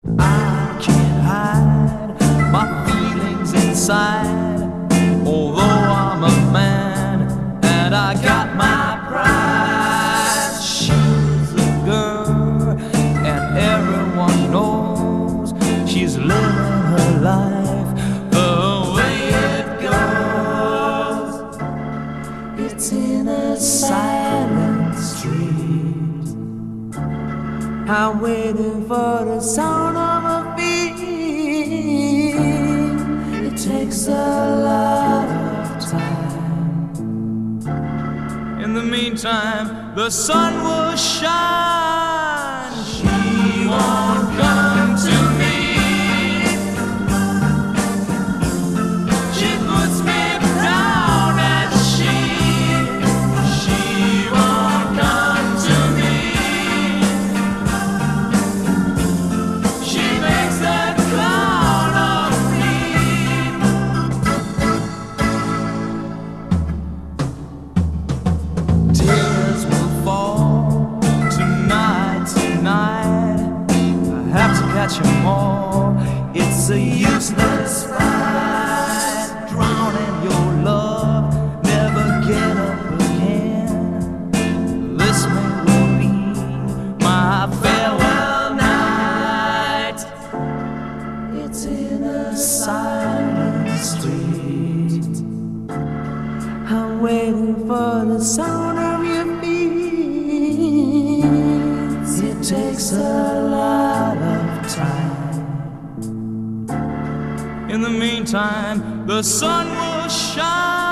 I can't hide my feelings inside, although I'm a man and I got my pride. She's a girl and everyone knows she's living her life the way it goes. It's in a silent street, I'm waiting for the sound of a beat. It takes a lot of time. In the meantime, the sun will shine. She won't come to me. She puts me down and she won't come to me. Catch 'em all, it's a useless fight. Drown in your love, never get up again. This may well be my farewell night. It's in a silent street, I'm waiting for the sound of your feet. It takes a lot of time. In the meantime, the sun will shine.